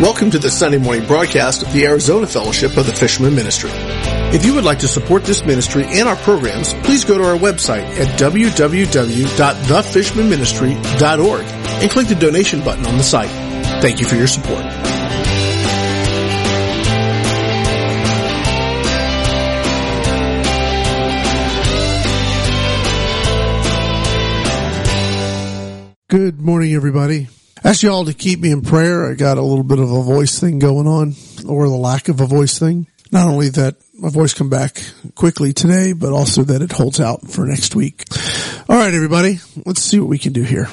Welcome to the Sunday morning broadcast of the Arizona Fellowship of the Fisherman Ministry. If you would like to support this ministry and our programs, please go to our website at www.thefishermanministry.org and click the donation button on the site. Thank you for your support. Good morning, everybody. Ask you all to keep me in prayer. I got a little bit of a voice thing going on, or the lack of a voice thing. Not only that my voice come back quickly today, but also that it holds out for next week. All right, everybody, let's see what we can do here.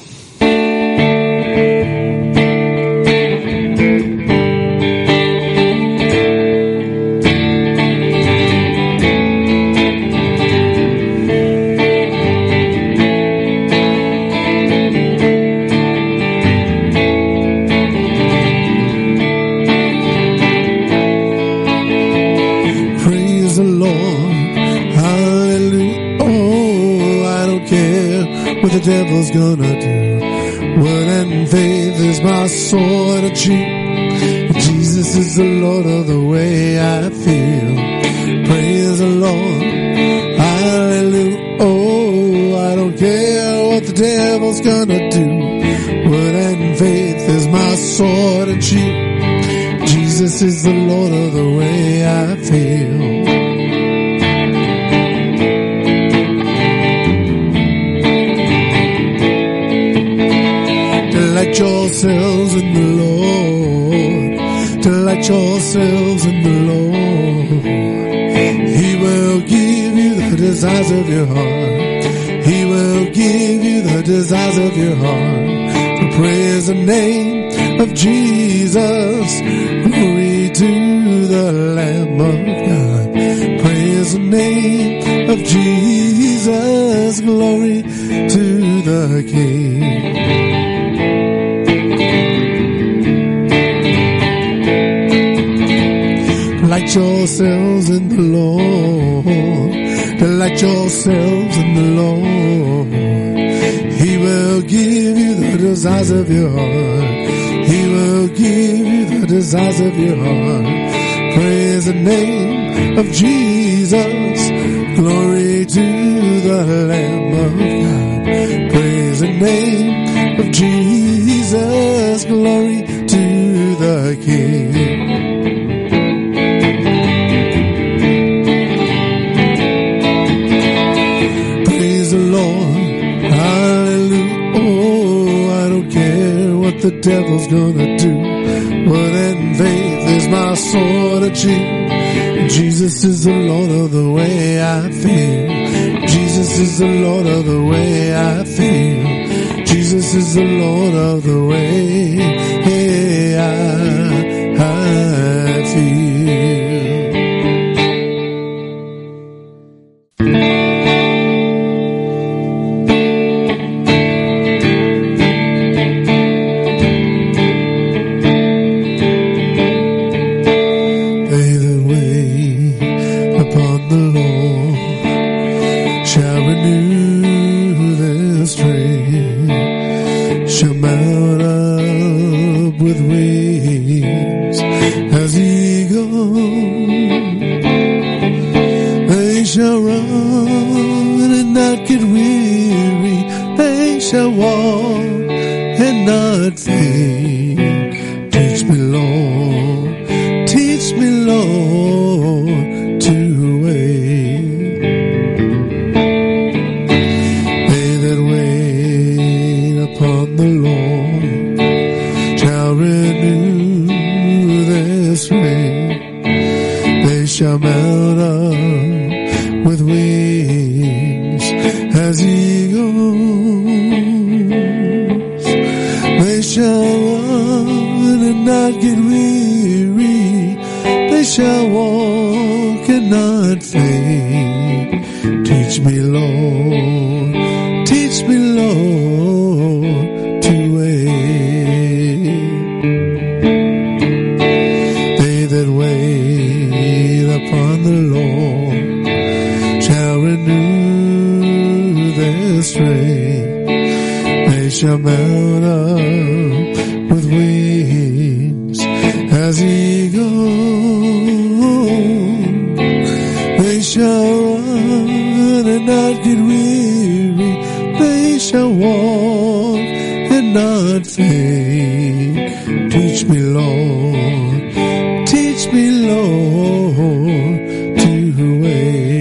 The devil's gonna do. Word and faith is my sword and shield. Jesus is the Lord of the way I feel. Praise the Lord. Hallelujah. Oh, I don't care what the devil's gonna do. Word and faith is my sword and shield. Jesus is the Lord of the way I feel. Delight yourselves in the Lord. Delight yourselves in the Lord. He will give you the desires of your heart. He will give you the desires of your heart. So praise the name of Jesus. Glory to the Lamb of God. Praise the name of Jesus. Glory to the King. Delight yourselves in the Lord. Delight yourselves in the Lord. He will give you the desires of your heart. He will give you the desires of your heart. Praise the name of Jesus. Glory to the Lamb of God. Praise the name of Jesus. Glory to the King. The devil's gonna do. Word and faith is my sword and shield. Jesus is the Lord of the way I feel. Jesus is the Lord of the way I feel. Jesus is the Lord of the way I feel. They shall mount up with wings good thing. Teach me, Lord. Teach me, Lord, to wait.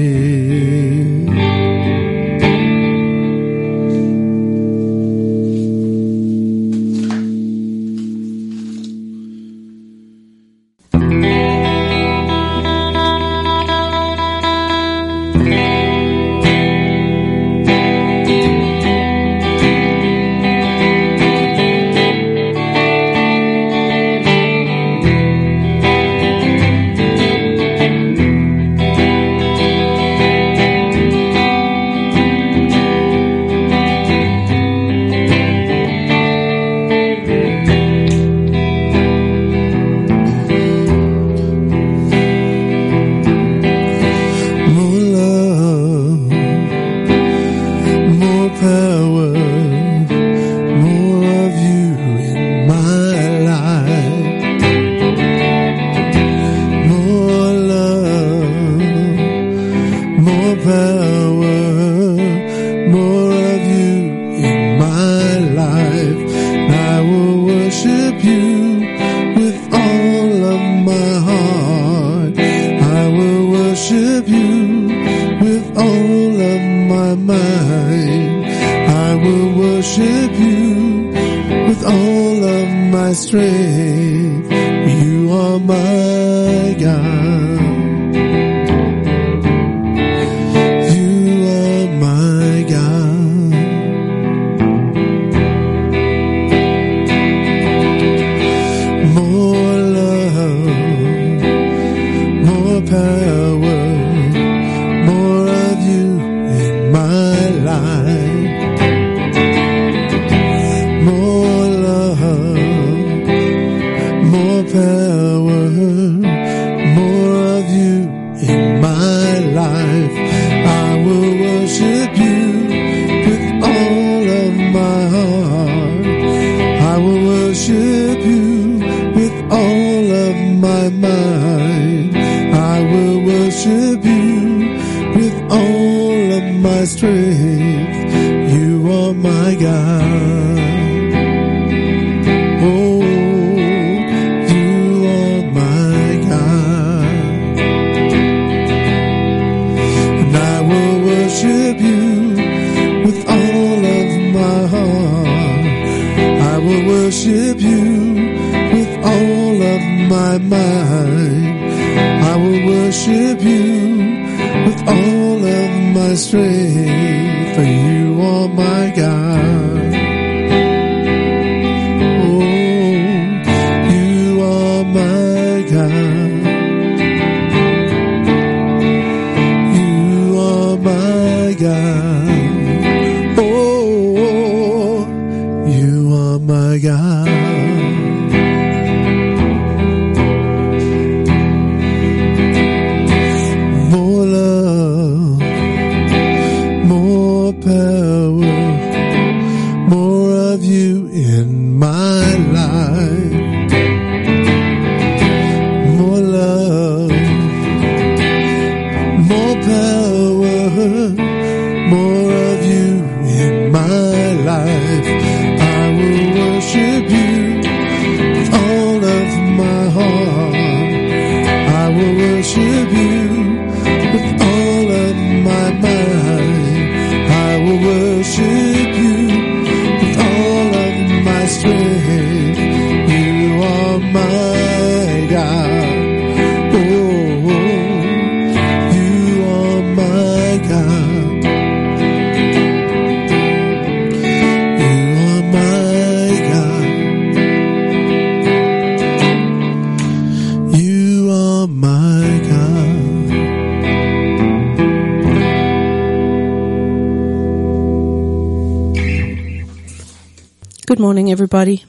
Good morning, everybody.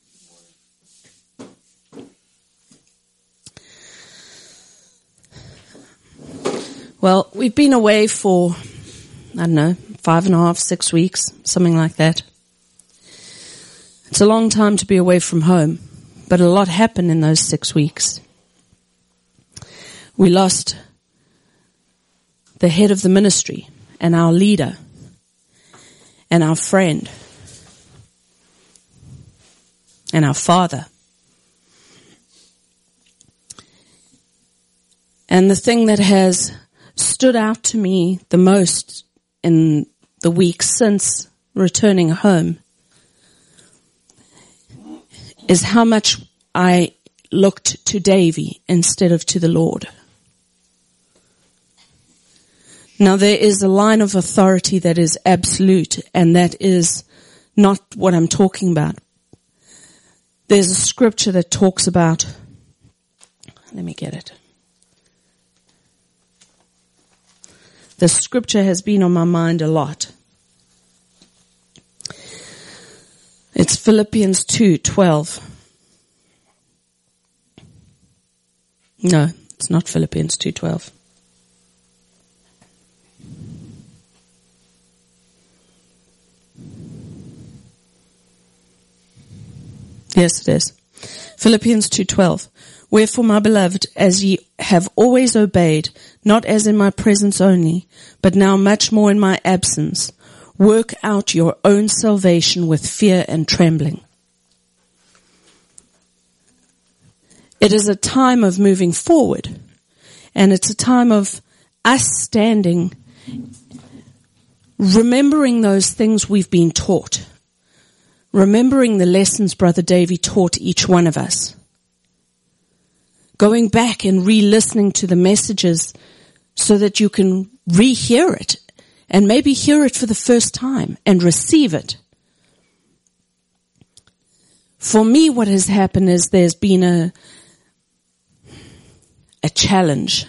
Well, we've been away for, 5.5, 6 weeks, something like that. It's a long time to be away from home, but a lot happened in those 6 weeks. We lost the head of the ministry and our leader and our friend. and our Father. And the thing that has stood out to me the most in the week since returning home is how much I looked to Davy instead of to the Lord. Now there is a line of authority that is absolute, and that is not what I'm talking about. There's a scripture that talks about, let me get it. The scripture has been on my mind a lot. It's Philippians 2:12. No, it's not Philippians 2:12. Yes, it is. Philippians 2:12. Wherefore, my beloved, as ye have always obeyed, not as in my presence only, but now much more in my absence, work out your own salvation with fear and trembling. It is a time of moving forward, and it's a time of us standing, remembering those things we've been taught, remembering the lessons Brother Davy taught each one of us, going back and re-listening to the messages so that you can rehear it and maybe hear it for the first time and receive it. For me, what has happened is there's been a challenge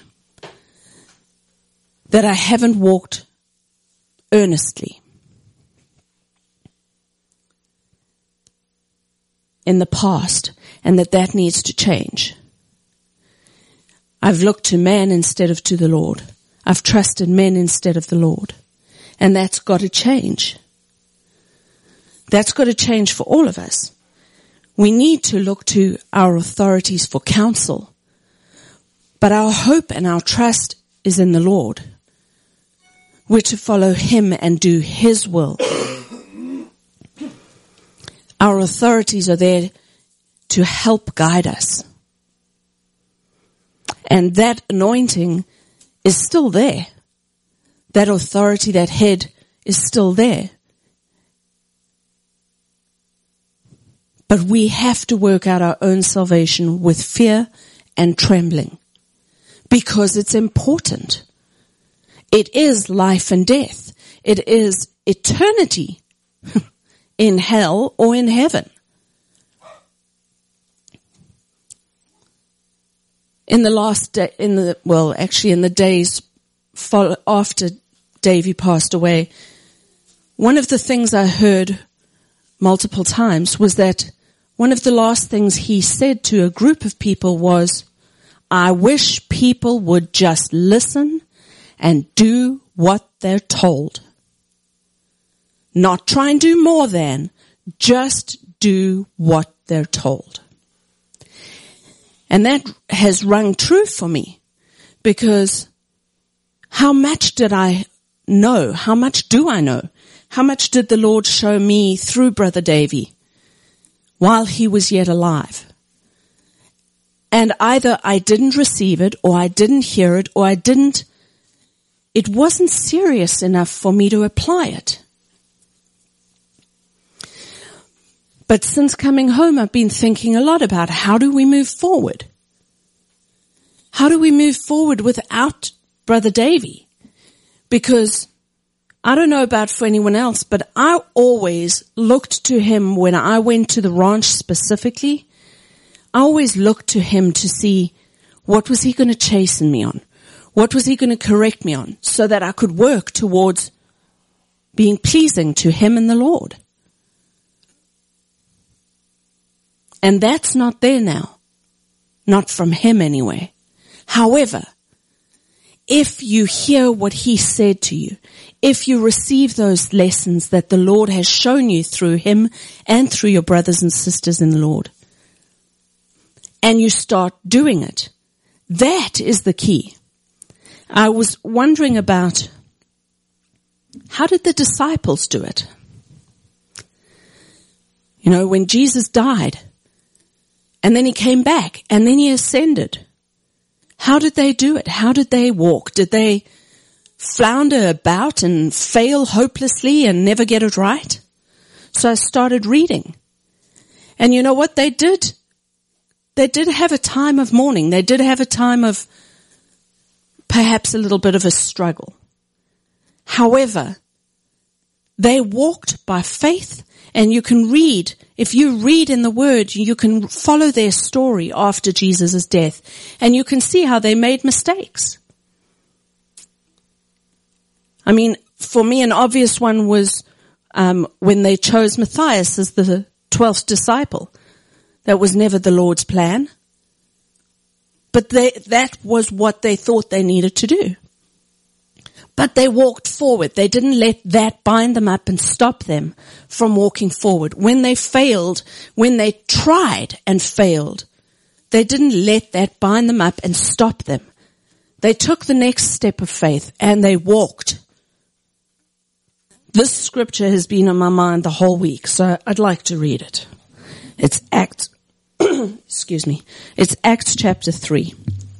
that I haven't walked earnestly in the past, and that needs to change. I've looked to man instead of to the Lord. I've trusted men instead of the Lord. And that's got to change. That's got to change for all of us. We need to look to our authorities for counsel. But our hope and our trust is in the Lord. We're to follow Him and do His will. Our authorities are there to help guide us. And that anointing is still there. That authority, that head is still there. But we have to work out our own salvation with fear and trembling, because it's important. It is life and death. It is eternity in hell or in heaven. In the days after Davy passed away, one of the things I heard multiple times was that one of the last things he said to a group of people was, I wish people would just listen and do what they're told. Not try and do more than, just do what they're told. And that has rung true for me, because how much did I know? How much do I know? How much did the Lord show me through Brother Davy while he was yet alive? And either I didn't receive it, or I didn't hear it, or it wasn't serious enough for me to apply it. But since coming home, I've been thinking a lot about how do we move forward? How do we move forward without Brother Davy? Because I don't know about for anyone else, but I always looked to him when I went to the ranch specifically. I always looked to him to see what was he going to chasten me on? What was he going to correct me on, so that I could work towards being pleasing to him and the Lord? And that's not there now. Not from him anyway. However, if you hear what he said to you, if you receive those lessons that the Lord has shown you through him and through your brothers and sisters in the Lord, and you start doing it, that is the key. I was wondering about, how did the disciples do it? You know, when Jesus died, And then he came back, and then he ascended. How did they do it? How did they walk? Did they flounder about and fail hopelessly and never get it right? So I started reading. And you know what they did? They did have a time of mourning. They did have a time of perhaps a little bit of a struggle. However, they walked by faith, and you can read, if you read in the Word, you can follow their story after Jesus' death, and you can see how they made mistakes. I mean, for me, an obvious one was when they chose Matthias as the 12th disciple. That was never the Lord's plan. But that was what they thought they needed to do. But they walked forward. They didn't let that bind them up and stop them from walking forward. When they failed, when they tried and failed, they didn't let that bind them up and stop them. They took the next step of faith and they walked. This scripture has been on my mind the whole week, so I'd like to read it. It's Acts, excuse me. It's Acts chapter 3.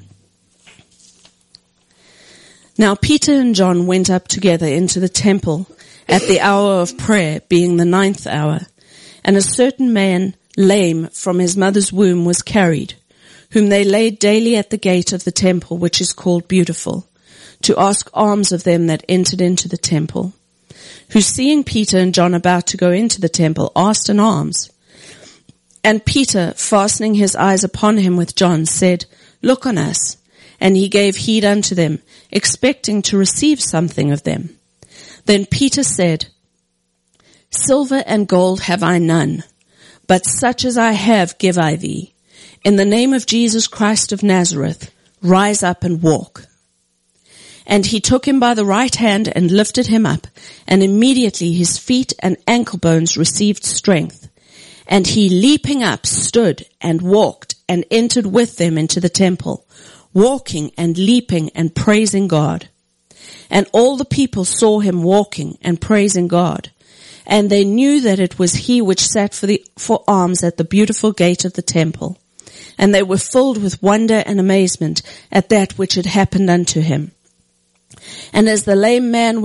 Now Peter and John went up together into the temple at the hour of prayer, being the 9th hour, and a certain man, lame from his mother's womb, was carried, whom they laid daily at the gate of the temple, which is called Beautiful, to ask alms of them that entered into the temple, who, seeing Peter and John about to go into the temple, asked an alms. And Peter, fastening his eyes upon him with John, said, Look on us. And he gave heed unto them, expecting to receive something of them. Then Peter said, Silver and gold have I none, but such as I have give I thee. In the name of Jesus Christ of Nazareth, rise up and walk. And he took him by the right hand and lifted him up, and immediately his feet and ankle bones received strength. And he, leaping up, stood and walked and entered with them into the temple, walking and leaping and praising God. And all the people saw him walking and praising God. And they knew that it was he which sat for alms at the Beautiful gate of the temple. And they were filled with wonder and amazement at that which had happened unto him. And as the lame man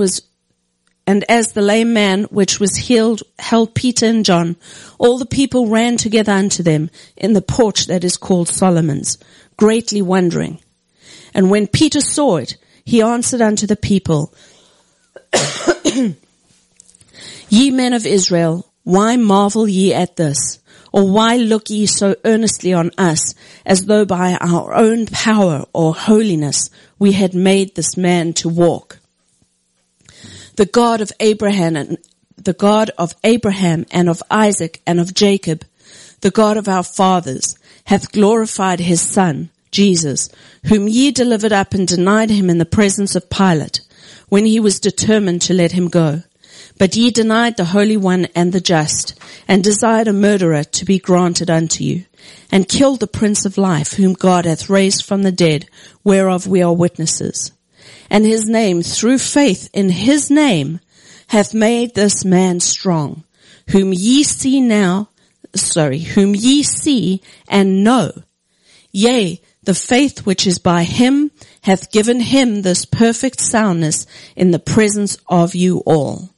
which was healed held Peter and John, all the people ran together unto them in the porch that is called Solomon's, greatly wondering. And when Peter saw it, he answered unto the people, Ye men of Israel, why marvel ye at this? Or why look ye so earnestly on us, as though by our own power or holiness we had made this man to walk? The God of Abraham and of Isaac and of Jacob, the God of our fathers, hath glorified his Son, Jesus, whom ye delivered up and denied him in the presence of Pilate, when he was determined to let him go. But ye denied the Holy One and the Just, and desired a murderer to be granted unto you, and killed the Prince of Life, whom God hath raised from the dead, whereof we are witnesses. And his name, through faith in his name, hath made this man strong, whom ye see and know. Yea, the faith which is by him hath given him this perfect soundness in the presence of you all.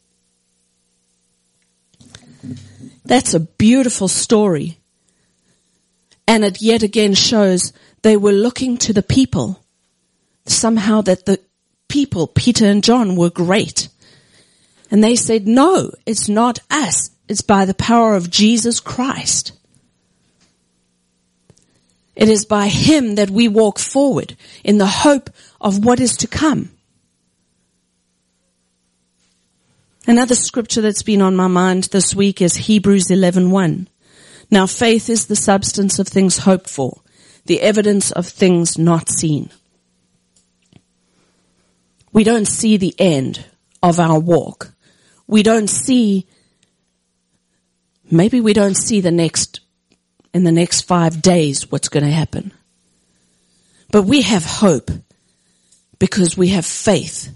That's a beautiful story. And it yet again shows they were looking to the people. Somehow that the people, Peter and John, were great. And they said, no, it's not us. It's by the power of Jesus Christ. It is by him that we walk forward in the hope of what is to come. Another scripture that's been on my mind this week is Hebrews 11:1. Now faith is the substance of things hoped for, the evidence of things not seen. We don't see the end of our walk. We don't see in the next 5 days what's going to happen. But we have hope because we have faith.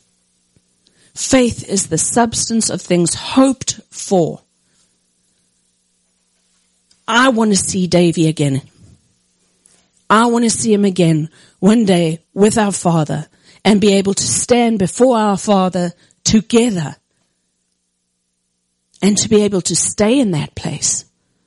Faith is the substance of things hoped for. I want to see Davy again. I want to see him again one day with our Father and be able to stand before our Father together and to be able to stay in that place.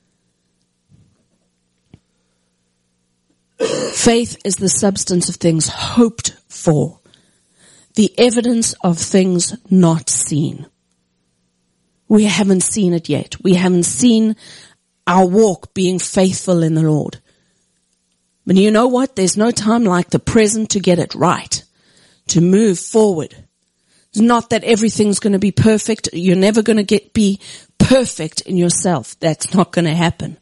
Faith is the substance of things hoped for, the evidence of things not seen. We haven't seen it yet. We haven't seen our walk being faithful in the Lord. But you know what? There's no time like the present to get it right, to move forward. It's not that everything's going to be perfect. You're never going to be perfect in yourself. That's not going to happen.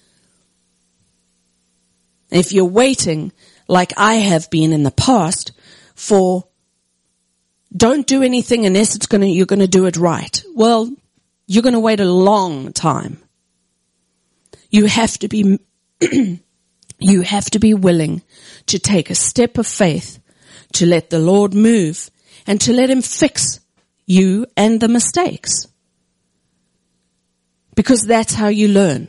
If you're waiting, like I have been in the past, for don't do anything unless you're going to do it right. Well, you're going to wait a long time. You have to be, you have to be willing to take a step of faith, to let the Lord move and to let him fix you and the mistakes. Because that's how you learn.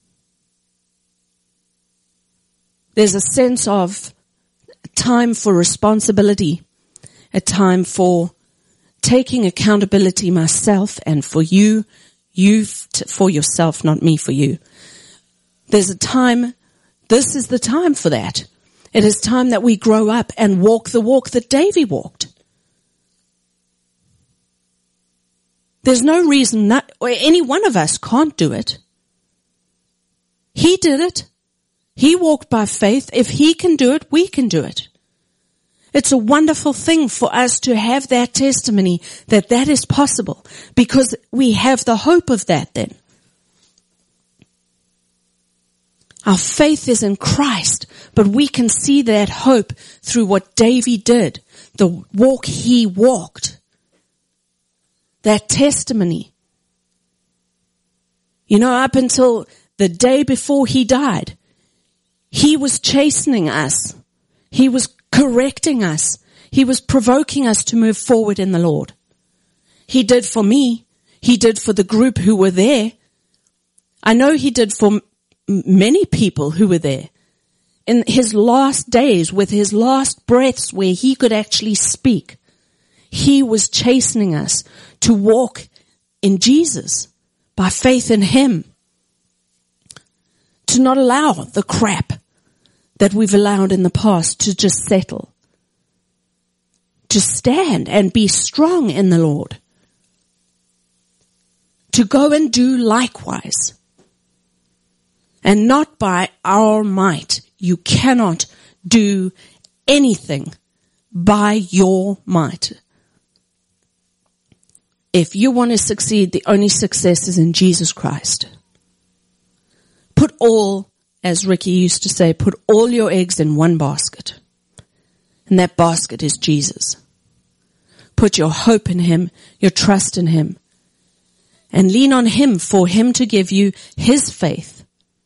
There's a sense of time for responsibility, a time for taking accountability myself and for you for yourself, not me for you. There's a time, this is the time for that. It is time that we grow up and walk the walk that Davy walked. There's no reason that any one of us can't do it. He did it. He walked by faith. If he can do it, we can do it. It's a wonderful thing for us to have that testimony that that is possible, because we have the hope of that then. Our faith is in Christ, but we can see that hope through what Davy did, the walk he walked, that testimony. You know, up until the day before he died, he was chastening us. He was correcting us. He was provoking us to move forward in the Lord. He did for me. He did for the group who were there. I know he did for many people who were there. In his last days, with his last breaths where he could actually speak, he was chastening us to walk in Jesus by faith in him. To not allow the crap that we've allowed in the past to just settle. To stand and be strong in the Lord. To go and do likewise. And not by our might. You cannot do anything by your might. If you want to succeed, the only success is in Jesus Christ. Put all, as Ricky used to say, put all your eggs in one basket. And that basket is Jesus. Put your hope in him, your trust in him. And lean on him for him to give you his faith.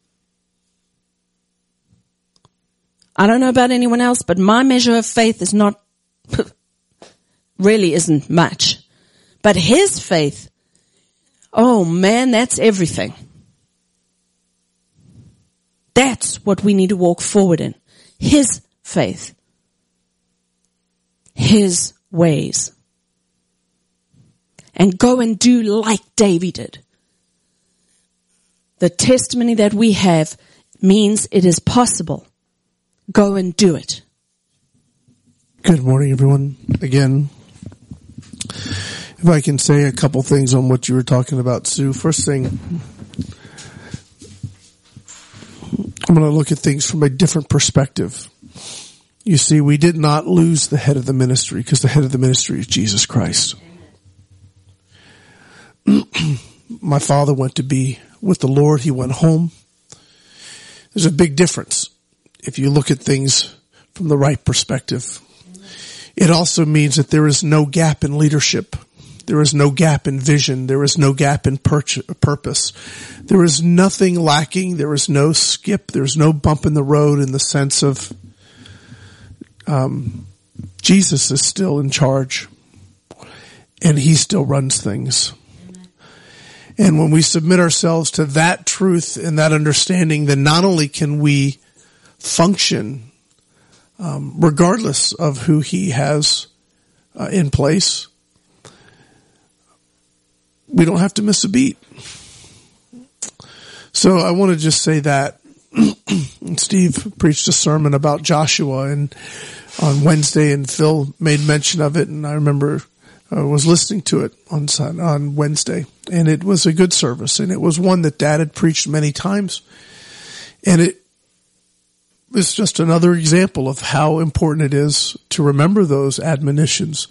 I don't know about anyone else, but my measure of faith is not, really isn't much. But his faith, oh man, that's everything. That's what we need to walk forward in. His faith. His ways. And go and do like David did. The testimony that we have means it is possible. Go and do it. Good morning, everyone. Again, if I can say a couple things on what you were talking about, Sue. First thing, I'm going to look at things from a different perspective. You see, we did not lose the head of the ministry because the head of the ministry is Jesus Christ. My father went to be with the Lord. He went home. There's a big difference if you look at things from the right perspective. It also means that there is no gap in leadership. There is no gap in vision. There is no gap in purpose. There is nothing lacking. There is no skip. There's no bump in the road in the sense of Jesus is still in charge and he still runs things. And when we submit ourselves to that truth and that understanding, then not only can we function regardless of who he has in place, we don't have to miss a beat. So I want to just say that Steve preached a sermon about Joshua on Wednesday, and Phil made mention of it, and I remember I was listening to it on Wednesday, and it was a good service, and it was one that Dad had preached many times, and it was just another example of how important it is to remember those admonitions.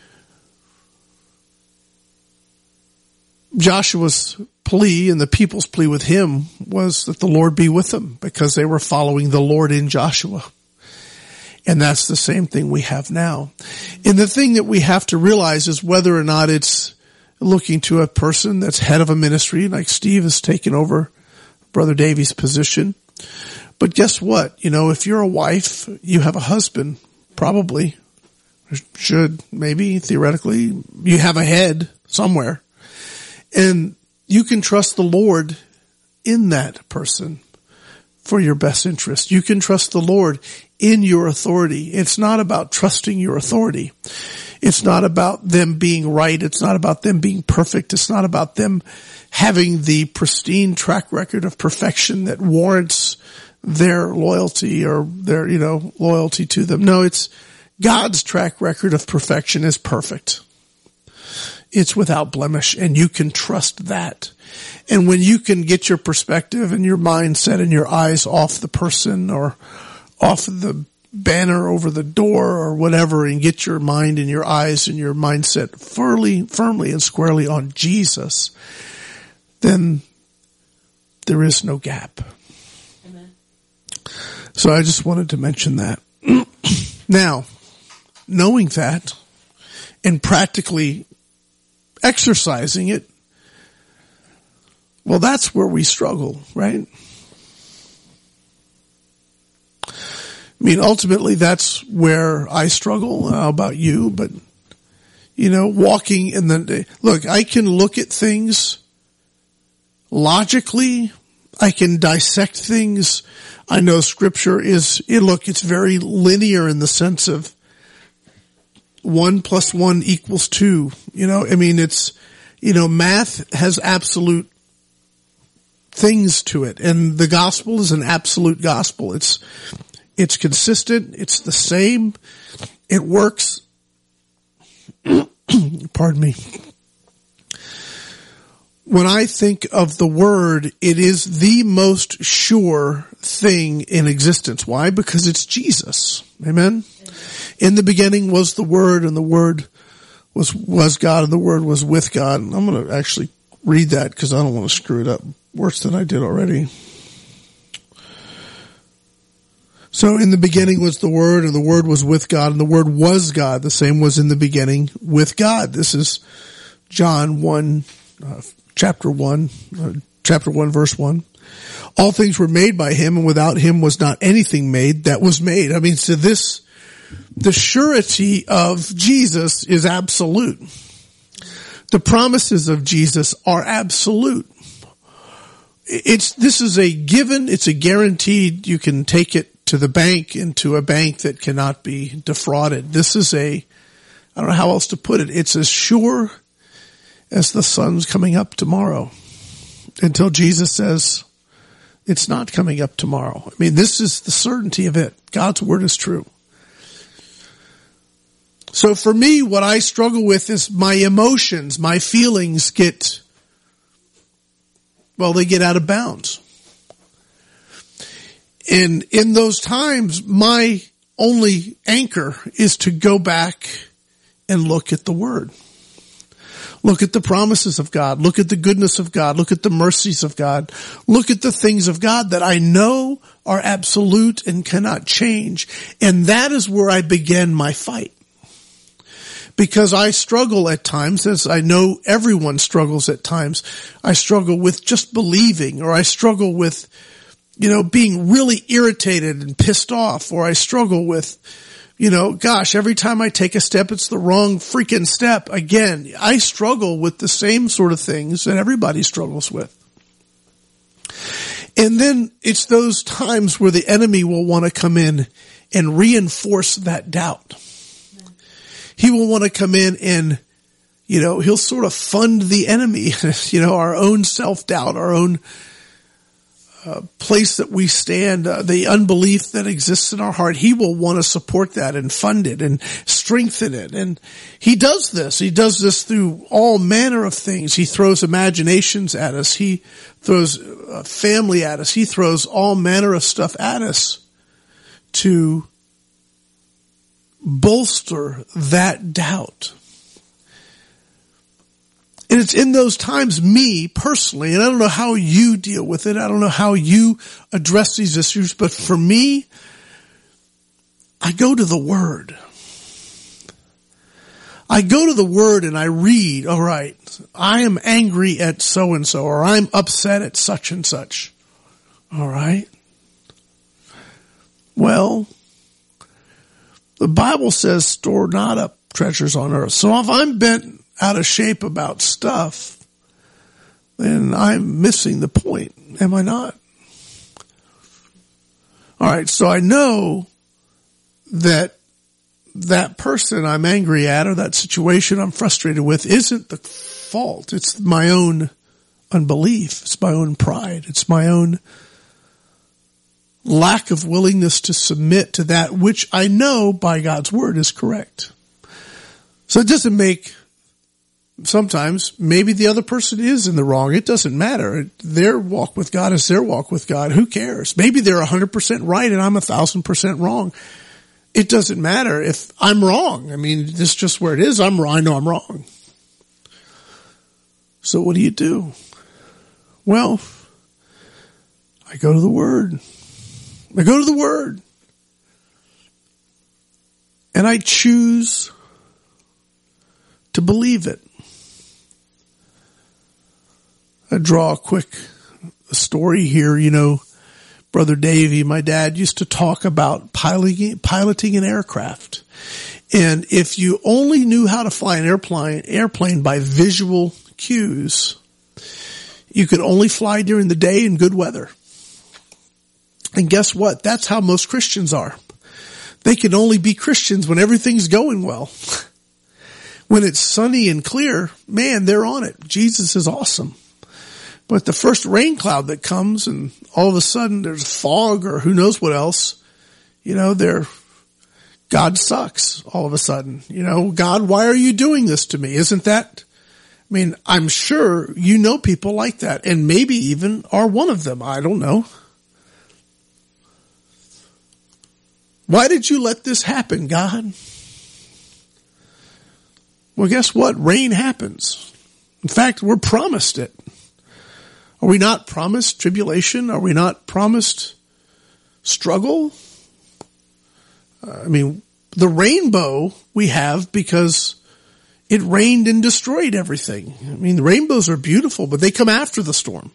Joshua's plea and the people's plea with him was that the Lord be with them, because they were following the Lord in Joshua. And that's the same thing we have now. And the thing that we have to realize is whether or not it's looking to a person that's head of a ministry, like Steve has taken over Brother Davy's position. But guess what? If you're a wife, you have a husband, probably, should, maybe, theoretically, you have a head somewhere. And you can trust the Lord in that person for your best interest. You can trust the Lord in your authority. It's not about trusting your authority. It's not about them being right. It's not about them being perfect. It's not about them having the pristine track record of perfection that warrants their loyalty or their, loyalty to them. No, it's God's track record of perfection is perfect. It's without blemish, and you can trust that. And when you can get your perspective and your mindset and your eyes off the person or off the banner over the door or whatever, and get your mind and your eyes and your mindset firmly and squarely on Jesus, then there is no gap. Amen. So I just wanted to mention that. Now, knowing that and practically exercising it, well, that's where we struggle, right? I mean, ultimately, that's where I struggle. I don't know about you, but, walking in the, look, I can look at things logically. I can dissect things. I know scripture it's very linear in the sense of 1 + 1 = 2. It's, math has absolute things to it, and the gospel is an absolute gospel. It's consistent. It's the same. It works. Pardon me. When I think of the word, it is the most sure thing in existence. Why? Because it's Jesus. Amen? In the beginning was the Word, and the Word was God, and the Word was with God. And I'm going to actually read that because I don't want to screw it up worse than I did already. So in the beginning was the Word, and the Word was with God, and the Word was God. The same was in the beginning with God. This is John 1, chapter 1, verse 1. All things were made by him, and without him was not anything made that was made. I mean, so the surety of Jesus is absolute. The promises of Jesus are absolute. This is a given, it's a guaranteed. You can take it to the bank, into a bank that cannot be defrauded. This is I don't know how else to put it. It's as sure as the sun's coming up tomorrow, until Jesus says it's not coming up tomorrow. I mean, this is the certainty of it. God's word is true. So for me, what I struggle with is my emotions, my feelings they get out of bounds. And in those times, my only anchor is to go back and look at the Word. Look at the promises of God. Look at the goodness of God. Look at the mercies of God. Look at the things of God that I know are absolute and cannot change. And that is where I begin my fight. Because I struggle at times, as I know everyone struggles at times. I struggle with just believing, or I struggle with, being really irritated and pissed off, or I struggle with Gosh, every time I take a step, it's the wrong freaking step. Again, I struggle with the same sort of things that everybody struggles with. And then it's those times where the enemy will want to come in and reinforce that doubt. He will want to come in and, he'll sort of fund the enemy, our own self-doubt, our own place that we stand, the unbelief that exists in our heart. He will want to support that and fund it and strengthen it. And he does this. He does this through all manner of things. He throws imaginations at us. He throws family at us. He throws all manner of stuff at us to bolster that doubt. And it's in those times, me personally, and I don't know how you deal with it. I don't know how you address these issues, but for me, I go to the Word. I go to the Word and I read, all right, I am angry at so-and-so, or I'm upset at such and such. All right. Well, the Bible says store not up treasures on earth. So if I'm bent out of shape about stuff, then I'm missing the point, am I not? All right, so I know that person I'm angry at or that situation I'm frustrated with isn't the fault. It's my own unbelief. It's my own pride. It's my own lack of willingness to submit to that which I know by God's word is correct. So it doesn't make, sometimes maybe the other person is in the wrong. It doesn't matter. Their walk with God is their walk with God. Who cares? Maybe they're 100% right and I'm 1,000% wrong. It doesn't matter if I'm wrong. I mean, this is just where it is. I'm wrong. I know I'm wrong. So what do? Well, I go to the Word. I go to the Word. And I choose to believe it. I draw a quick story here. Brother Davey, my dad, used to talk about piloting an aircraft. And if you only knew how to fly an airplane by visual cues, you could only fly during the day in good weather. And guess what? That's how most Christians are. They can only be Christians when everything's going well. When it's sunny and clear, man, they're on it. Jesus is awesome. But the first rain cloud that comes and all of a sudden there's fog or who knows what else, God sucks all of a sudden. God, why are you doing this to me? Isn't that, I'm sure people like that and maybe even are one of them. I don't know. Why did you let this happen, God? Well, guess what? Rain happens. In fact, we're promised it. Are we not promised tribulation? Are we not promised struggle? The rainbow we have because it rained and destroyed everything. The rainbows are beautiful, but they come after the storm.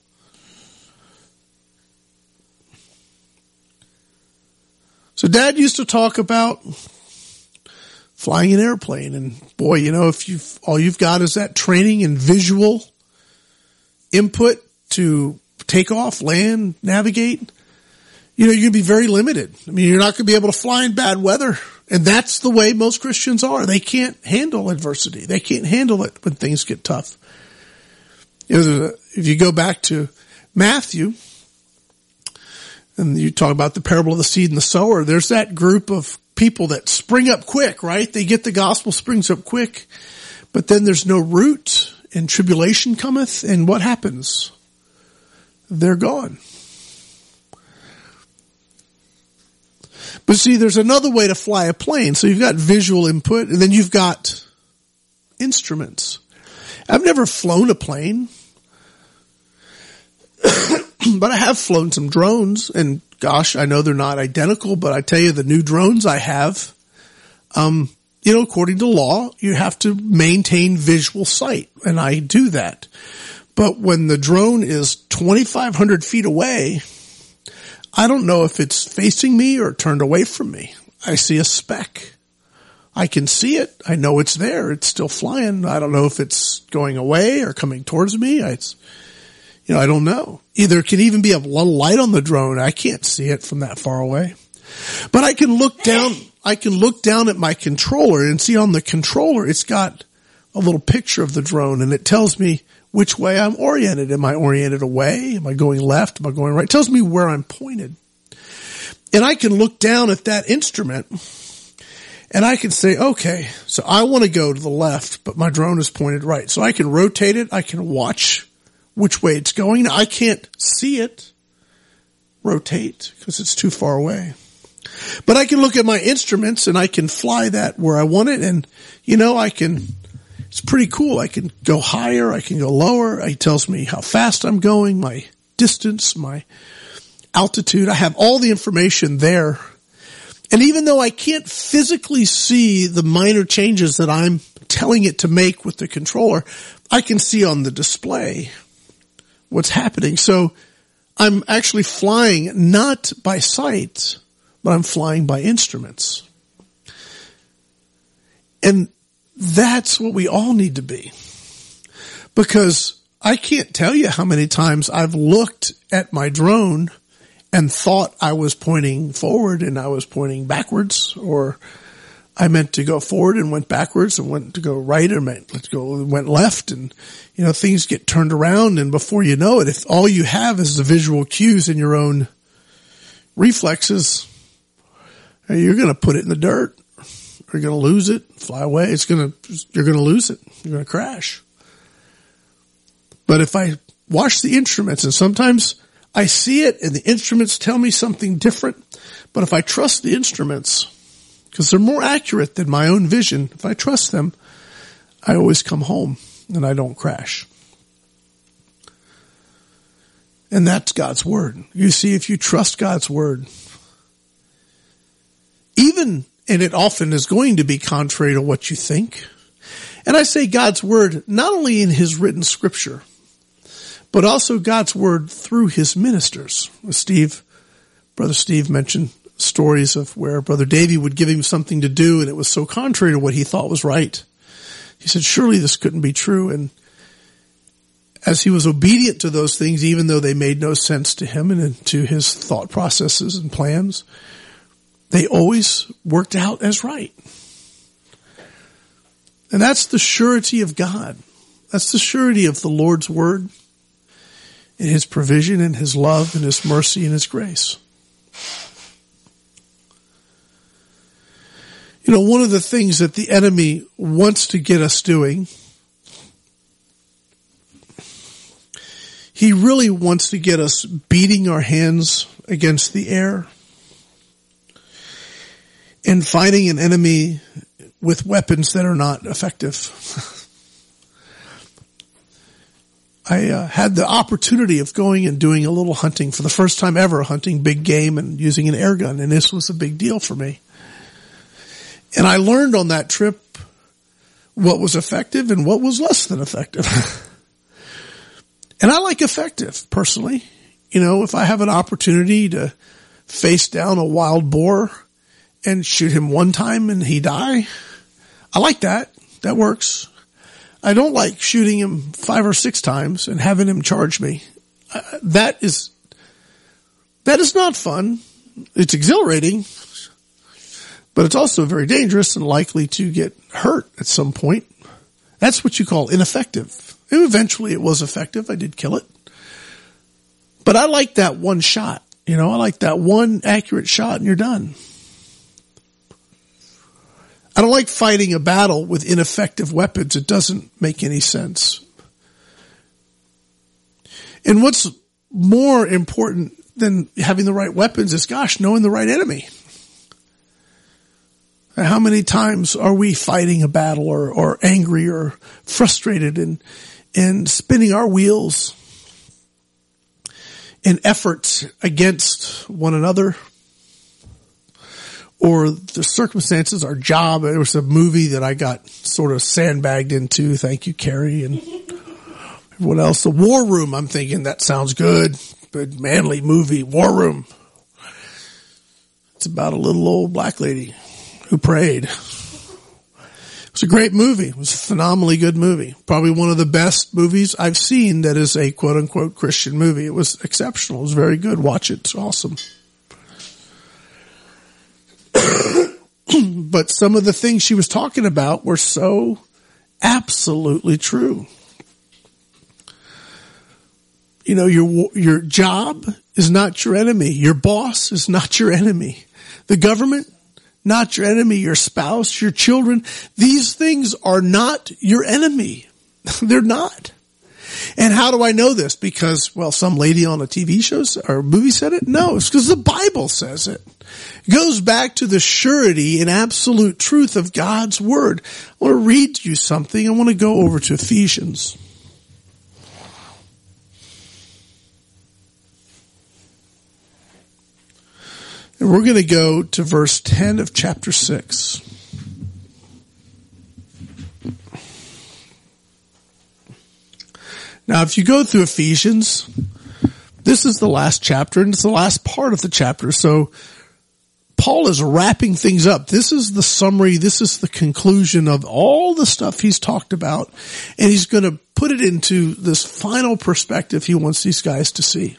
So Dad used to talk about flying an airplane, and boy, if all you've got is that training and visual input to take off, land, navigate, you're going to be very limited. You're not going to be able to fly in bad weather. And that's the way most Christians are. They can't handle adversity. They can't handle it when things get tough. If you go back to Matthew, and you talk about the parable of the seed and the sower, there's that group of people that spring up quick, right? They get the gospel, springs up quick, but then there's no root and tribulation cometh, and what happens? They're gone. But see, there's another way to fly a plane. So you've got visual input, and then you've got instruments. I've never flown a plane, but I have flown some drones, and gosh, I know they're not identical, but I tell you, the new drones I have, according to law, you have to maintain visual sight, and I do that. But when the drone is 2,500 feet away, I don't know if it's facing me or turned away from me. I see a speck. I can see it. I know it's there. It's still flying. I don't know if it's going away or coming towards me. I don't know. Either it can even be a little light on the drone. I can't see it from that far away. But I can look down at my controller and see on the controller it's got a little picture of the drone, and it tells me which way I'm oriented. Am I oriented away? Am I going left? Am I going right? It tells me where I'm pointed. And I can look down at that instrument and I can say, okay, so I want to go to the left, but my drone is pointed right. So I can rotate it. I can watch which way it's going. Now, I can't see it rotate because it's too far away. But I can look at my instruments and I can fly that where I want it. And, it's pretty cool. I can go higher. I can go lower. It tells me how fast I'm going, my distance, my altitude. I have all the information there. And even though I can't physically see the minor changes that I'm telling it to make with the controller, I can see on the display what's happening. So I'm actually flying not by sight, but I'm flying by instruments. And that's what we all need to be. Because I can't tell you how many times I've looked at my drone and thought I was pointing forward and I was pointing backwards, or I meant to go forward and went backwards, and went to go right or went left, and things get turned around, and before you know it, if all you have is the visual cues in your own reflexes, you're going to put it in the dirt. You're going to lose it, fly away. You're going to lose it. You're going to crash. But if I watch the instruments, and sometimes I see it and the instruments tell me something different, but if I trust the instruments, because they're more accurate than my own vision, if I trust them, I always come home and I don't crash. And that's God's word. You see, if you trust God's word, and it often is going to be contrary to what you think. And I say God's word not only in his written scripture, but also God's word through his ministers. Brother Steve mentioned stories of where Brother Davey would give him something to do, and it was so contrary to what he thought was right. He said, surely this couldn't be true. And as he was obedient to those things, even though they made no sense to him and to his thought processes and plans, they always worked out as right. And that's the surety of God. That's the surety of the Lord's word, and his provision and his love and his mercy and his grace. One of the things that the enemy wants to get us doing, he really wants to get us beating our hands against the air and fighting an enemy with weapons that are not effective. I had the opportunity of going and doing a little hunting for the first time ever, hunting big game and using an air gun, and this was a big deal for me. And I learned on that trip what was effective and what was less than effective. And I like effective, personally. If I have an opportunity to face down a wild boar and shoot him one time and he die, I like that. That works. I don't like shooting him 5 or 6 times and having him charge me. That is not fun. It's exhilarating, but it's also very dangerous and likely to get hurt at some point. That's what you call ineffective. And eventually it was effective. I did kill it. But I like that one shot. I like that one accurate shot and you're done. I don't like fighting a battle with ineffective weapons. It doesn't make any sense. And what's more important than having the right weapons is, knowing the right enemy. How many times are we fighting a battle or angry or frustrated and spinning our wheels in efforts against one another? Or the circumstances, our job. There was a movie that I got sort of sandbagged into. Thank you, Carrie, and everyone else. The War Room, I'm thinking that sounds good. Good manly movie, War Room. It's about a little old black lady who prayed. It was a great movie. It was a phenomenally good movie. Probably one of the best movies I've seen that is a quote-unquote Christian movie. It was exceptional. It was very good. Watch it. It's awesome. But some of the things she was talking about were so absolutely true. You know, your job is not your enemy. Your boss is not your enemy. The government, not your enemy. Your spouse, your children, these things are not your enemy. They're not. And how do I know this? Because, well, some lady on a TV show or movie said it? No, it's because the Bible says it. It goes back to the surety and absolute truth of God's word. I want to read you something. I want to go over to Ephesians. And we're going to go to verse 10 of chapter 6. Now, if you go through Ephesians, this is the last chapter, and it's the last part of the chapter. So Paul is wrapping things up. This is the summary. This is the conclusion of all the stuff he's talked about, and he's going to put it into this final perspective he wants these guys to see.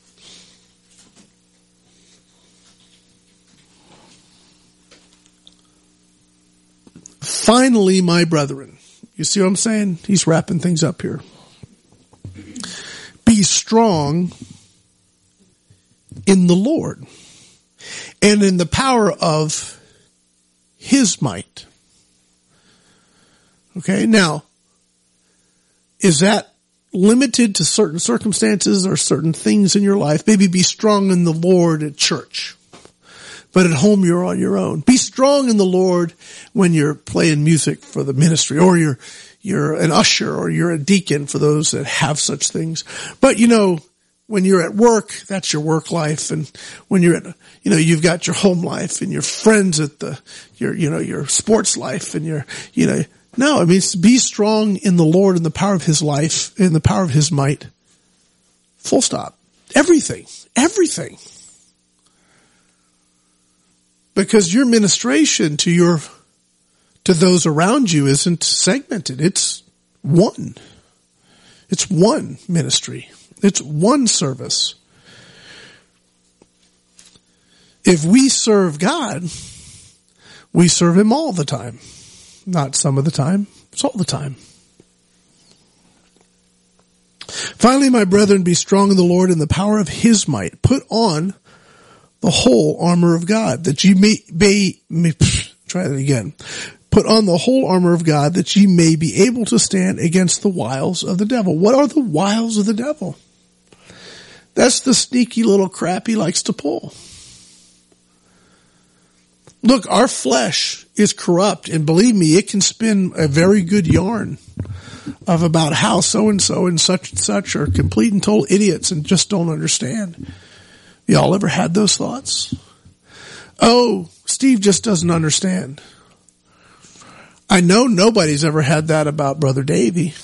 Finally, my brethren. You see what I'm saying? He's wrapping things up here. Be strong in the Lord and in the power of his might. Okay, now, is that limited to certain circumstances or certain things in your life? Maybe be strong in the Lord at church, but at home you're on your own. Be strong in the Lord when you're playing music for the ministry, or you're an usher, or you're a deacon for those that have such things. But you know, when you're at work, that's your work life. And when you're at, you know, you've got your home life and your friends at your sports life and no, I mean, be strong in the Lord and the power of his life, in the power of his might. Full stop. Everything. Because your ministration to those around you isn't segmented. It's one. It's one ministry. It's one service. If we serve God, we serve him all the time. Not some of the time. It's all the time. Finally, my brethren, be strong in the Lord and the power of his might. Put on the whole armor of God, that ye may try that again. Put on the whole armor of God, that ye may be able to stand against the wiles of the devil. What are the wiles of the devil? That's the sneaky little crap he likes to pull. Look, our flesh is corrupt, and believe me, it can spin a very good yarn of about how so-and-so and such are complete and total idiots and just don't understand. Y'all ever had those thoughts? Oh, Steve just doesn't understand. I know nobody's ever had that about Brother Davey.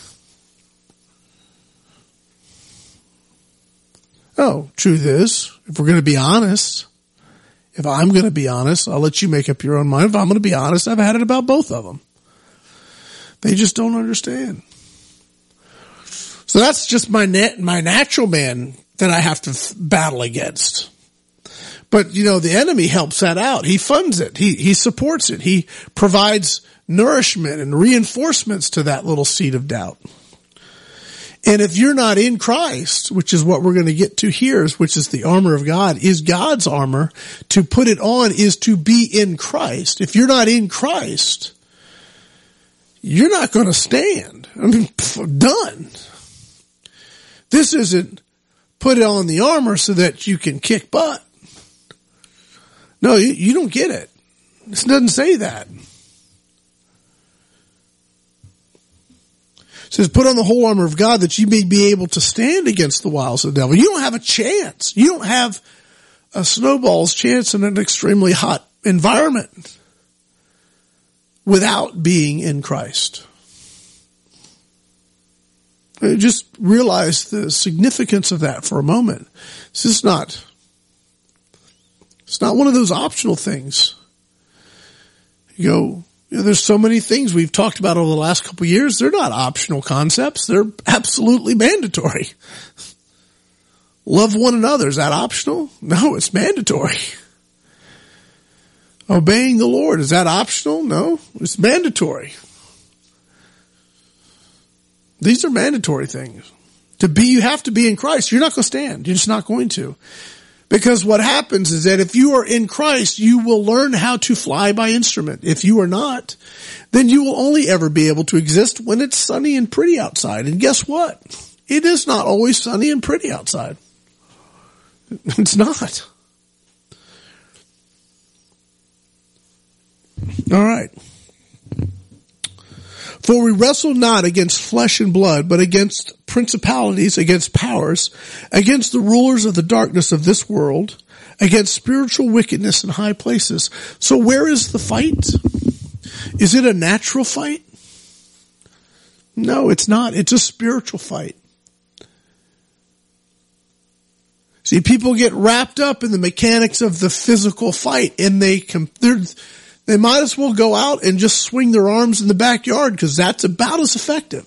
Oh, truth is, if we're going to be honest, if I'm going to be honest, I'll let you make up your own mind. If I'm going to be honest, I've had it about both of them. They just don't understand. So that's just my natural man that I have to battle against. But, you know, the enemy helps that out. He funds it. He supports it. He provides nourishment and reinforcements to that little seed of doubt. And if you're not in Christ, which is what we're going to get to here, which is the armor of God, is God's armor. To put it on is to be in Christ. If you're not in Christ, you're not going to stand. I mean, done. This isn't put it on the armor so that you can kick butt. No, you don't get it. This doesn't say that. It says, put on the whole armor of God that you may be able to stand against the wiles of the devil. You don't have a chance. You don't have a snowball's chance in an extremely hot environment without being in Christ. Just realize the significance of that for a moment. This is not It's not one of those optional things. There's so many things we've talked about over the last couple of years. They're not optional concepts. They're absolutely mandatory. Love one another. Is that optional? No, it's mandatory. Obeying the Lord. Is that optional? No, it's mandatory. These are mandatory things. You have to be in Christ. You're not going to stand. You're just not going to. Because what happens is that if you are in Christ, you will learn how to fly by instrument. If you are not, then you will only ever be able to exist when it's sunny and pretty outside. And guess what? It is not always sunny and pretty outside. It's not. All right. For we wrestle not against flesh and blood, but against principalities, against powers, against the rulers of the darkness of this world, against spiritual wickedness in high places. So where is the fight? Is it a natural fight? No, it's not. It's a spiritual fight. See, people get wrapped up in the mechanics of the physical fight, and they might as well go out and just swing their arms in the backyard, because that's about as effective.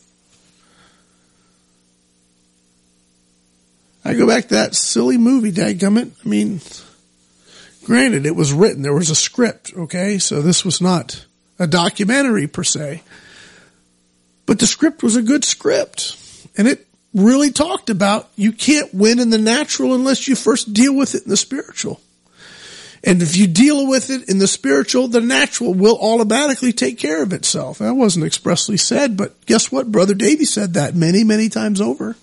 I go back to that silly movie, dadgummit. I mean, granted, it was written. There was a script, okay? So this was not a documentary per se. But the script was a good script. And it really talked about you can't win in the natural unless you first deal with it in the spiritual. And if you deal with it in the spiritual, the natural will automatically take care of itself. That wasn't expressly said, but guess what? Brother Davey said that many, many times over.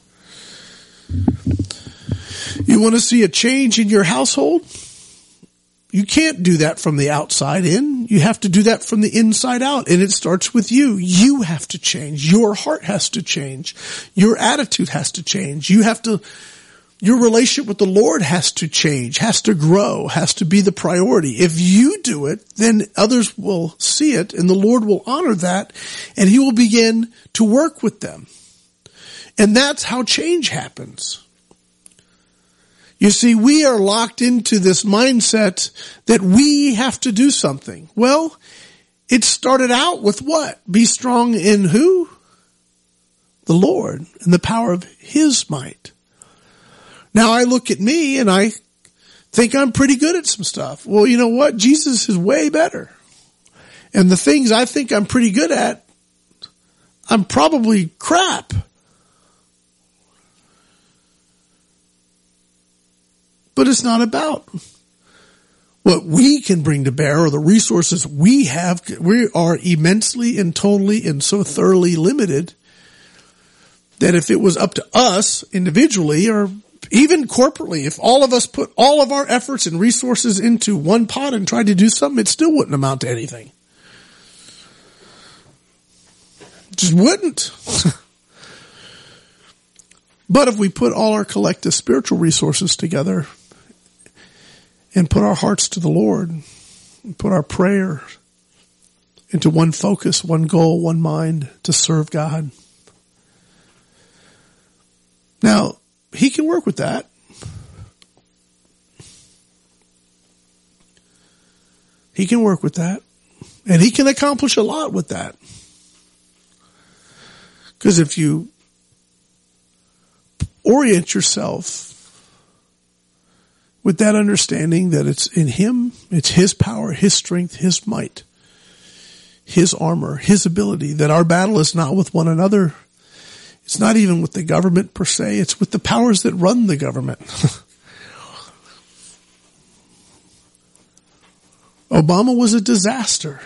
You want to see a change in your household? You can't do that from the outside in. You have to do that from the inside out. And it starts with you. You have to change. Your heart has to change. Your attitude has to change. Your relationship with the Lord has to change, has to grow, has to be the priority. If you do it, then others will see it, and the Lord will honor that, and He will begin to work with them. And that's how change happens. You see, we are locked into this mindset that we have to do something. Well, it started out with what? Be strong in who? The Lord, and the power of His might. Now I look at me and I think I'm pretty good at some stuff. Well, you know what? Jesus is way better. And the things I think I'm pretty good at, I'm probably crap. But it's not about what we can bring to bear or the resources we have. We are immensely and totally and so thoroughly limited that if it was up to us individually or even corporately, if all of us put all of our efforts and resources into one pot and tried to do something, it still wouldn't amount to anything. It just wouldn't. But if we put all our collective spiritual resources together and put our hearts to the Lord, and put our prayer into one focus, one goal, one mind to serve God. Now, He can work with that. He can work with that. And He can accomplish a lot with that. Because if you orient yourself with that understanding that it's in Him, it's His power, His strength, His might, His armor, His ability, that our battle is not with one another. It's not even with the government per se. It's with the powers that run the government. Obama was a disaster.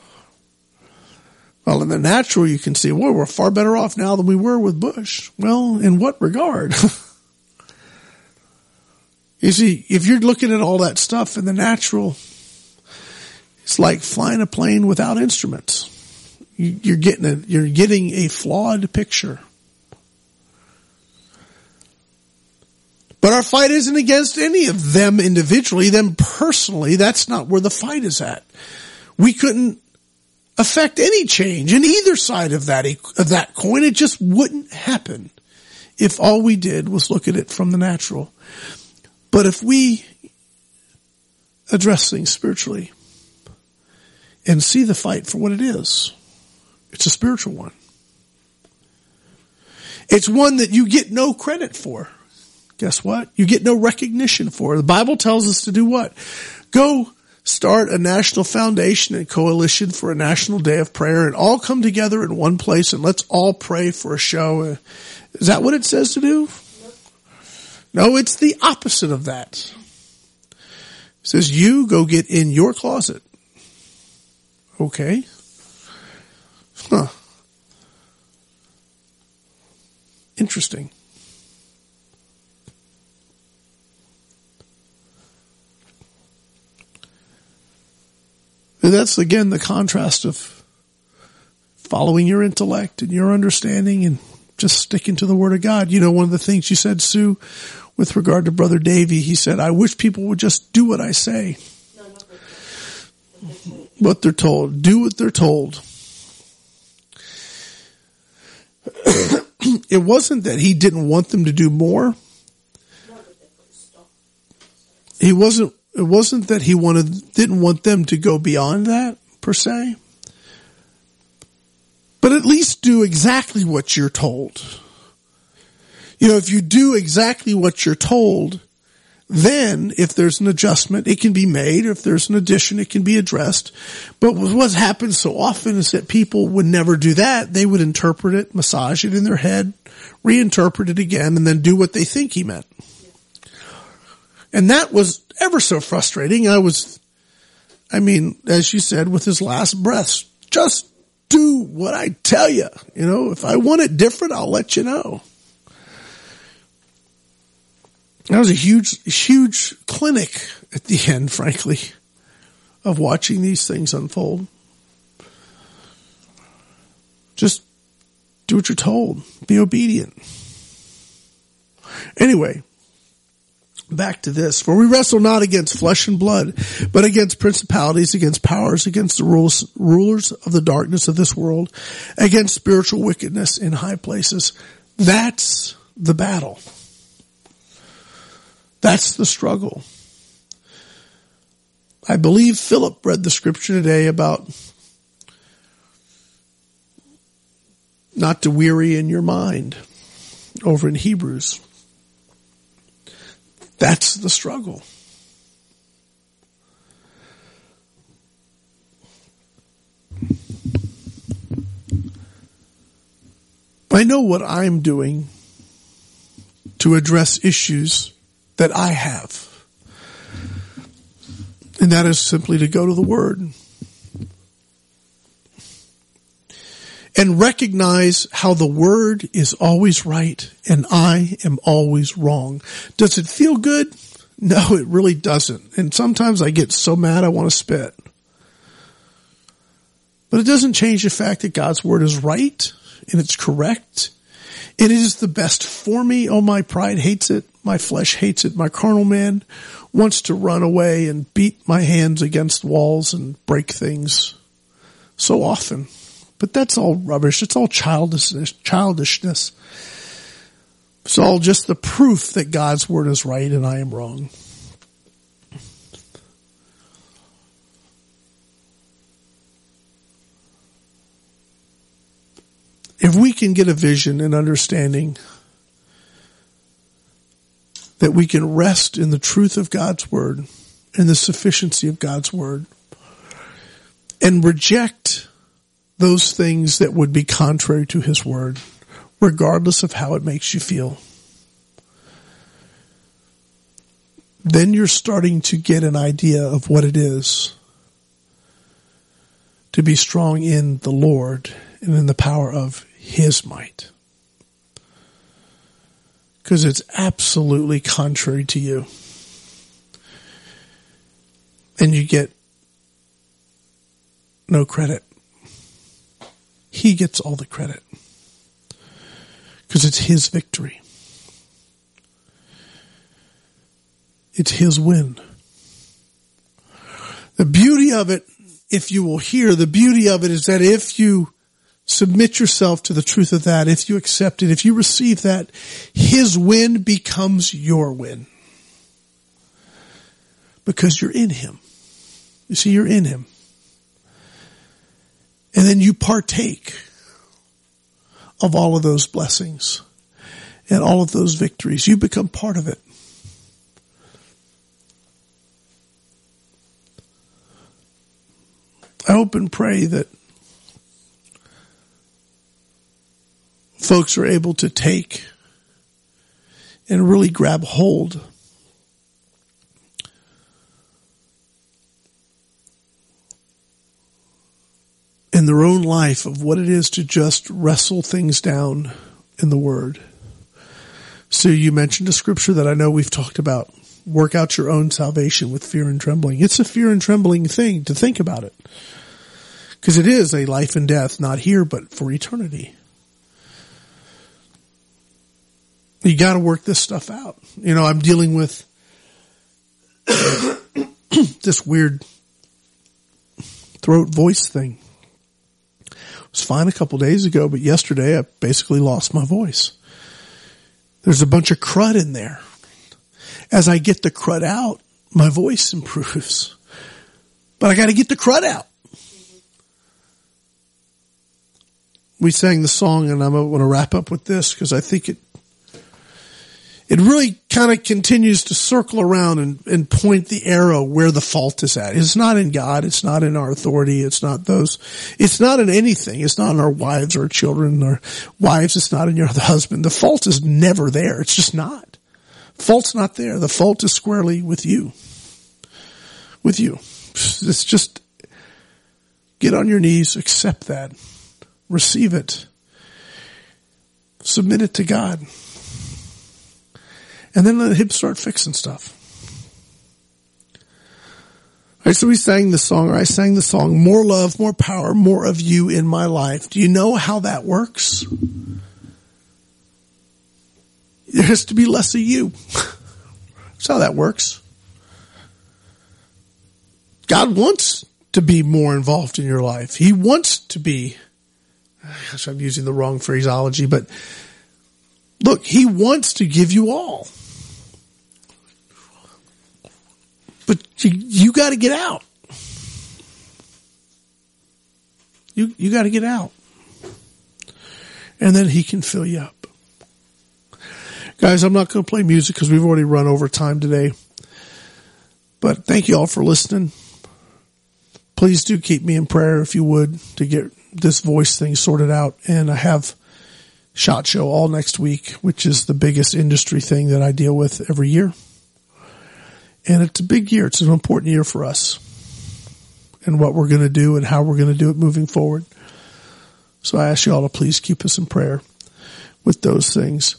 Well, in the natural, you can see, well, we're far better off now than we were with Bush. Well, in what regard? You see, if you're looking at all that stuff in the natural, it's like flying a plane without instruments. You're getting a flawed picture. But our fight isn't against any of them individually, them personally. That's not where the fight is at. We couldn't affect any change in either side of that coin. It just wouldn't happen if all we did was look at it from the natural. But if we address things spiritually and see the fight for what it is. It's a spiritual one. It's one that you get no credit for. Guess what? You get no recognition for. The Bible tells us to do what? Go start a national foundation and coalition for a national day of prayer and all come together in one place and let's all pray for a show. Is that what it says to do? No, it's the opposite of that. It says you go get in your closet. Okay. Huh. Interesting. And that's again the contrast of following your intellect and your understanding and just sticking to the Word of God. You know, one of the things you said, Sue, with regard to Brother Davey, he said, I wish people would just do what I say. No, not what they're told. Do what they're told. It wasn't that he didn't want them to do more. It wasn't that he didn't want them to go beyond that, per se. But at least do exactly what you're told. You know, if you do exactly what you're told, then if there's an adjustment, it can be made. Or if there's an addition, it can be addressed. But what happens so often is that people would never do that. They would interpret it, massage it in their head, reinterpret it again, and then do what they think he meant. And that was ever so frustrating. As you said, with his last breaths, just do what I tell you. You know, if I want it different, I'll let you know. That was a huge clinic at the end, frankly, of watching these things unfold. Just do what you're told. Be obedient. Anyway, back to this. For we wrestle not against flesh and blood, but against principalities, against powers, against the rulers of the darkness of this world, against spiritual wickedness in high places. That's the battle. That's the struggle. I believe Philip read the scripture today about not to weary in your mind over in Hebrews. That's the struggle. I know what I'm doing to address issues that I have. And that is simply to go to the Word and recognize how the Word is always right and I am always wrong. Does it feel good? No, it really doesn't. And sometimes I get so mad I want to spit. But it doesn't change the fact that God's Word is right and it's correct. And it is the best for me. Oh, my pride hates it. My flesh hates it. My carnal man wants to run away and beat my hands against walls and break things so often. But that's all rubbish. It's all childishness. It's all just the proof that God's Word is right and I am wrong. If we can get a vision and understanding that we can rest in the truth of God's Word and the sufficiency of God's Word and reject those things that would be contrary to His Word, regardless of how it makes you feel, then you're starting to get an idea of what it is to be strong in the Lord and in the power of His might. Because it's absolutely contrary to you. And you get no credit. He gets all the credit. Because it's His victory. It's His win. The beauty of it, if you will hear, the beauty of it is that if you submit yourself to the truth of that, if you accept it, if you receive that, His win becomes your win. because you're in him. You see, you're in him. And then you partake of all of those blessings and all of those victories. You become part of it. I hope and pray that folks are able to take and really grab hold in their own life of what it is to just wrestle things down in the Word. So you mentioned a scripture that I know we've talked about. Work out your own salvation with fear and trembling. It's a fear and trembling thing to think about it. Because it is a life and death, not here, but for eternity. You got to work this stuff out. You know, I'm dealing with this weird throat voice thing. It was fine a couple days ago, but yesterday I basically lost my voice. There's a bunch of crud in there. As I get the crud out, my voice improves. But I got to get the crud out. We sang the song, and I'm going to wrap up with this because I think it really kind of continues to circle around and point the arrow where the fault is at. It's not in God. It's not in our authority. It's not in anything. It's not in our wives or children or wives. It's not in the husband. The fault is never there. It's just not. Fault's not there. The fault is squarely with you. With you. It's just get on your knees, accept that, receive it, submit it to God, and then let him start fixing stuff. All right, so I sang the song, more love, more power, more of you in my life. Do you know how that works? There has to be less of you. That's how that works. God wants to be more involved in your life. He wants to be, gosh, I'm using the wrong phraseology, but look, he wants to give you all. But you got to get out. You got to get out. And then he can fill you up. Guys, I'm not going to play music because we've already run over time today. But thank you all for listening. Please do keep me in prayer if you would to get this voice thing sorted out. And I have SHOT Show all next week, which is the biggest industry thing that I deal with every year. And it's a big year. It's an important year for us and what we're going to do and how we're going to do it moving forward. So I ask you all to please keep us in prayer with those things.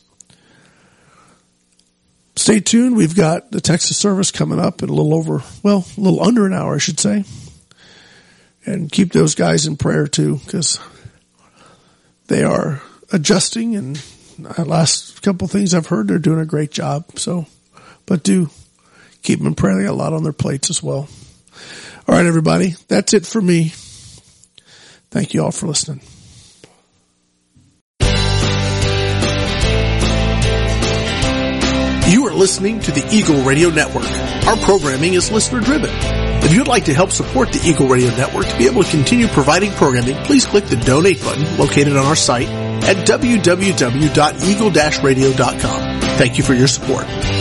Stay tuned. We've got the Texas service coming up in a little under an hour, I should say. And keep those guys in prayer too, because they are adjusting, and the last couple of things I've heard, they're doing a great job. So, but do keep them in prayer. They got a lot on their plates as well. All right, everybody. That's it for me. Thank you all for listening. You are listening to the Eagle Radio Network. Our programming is listener driven. If you'd like to help support the Eagle Radio Network to be able to continue providing programming, please click the donate button located on our site at www.eagle-radio.com. Thank you for your support.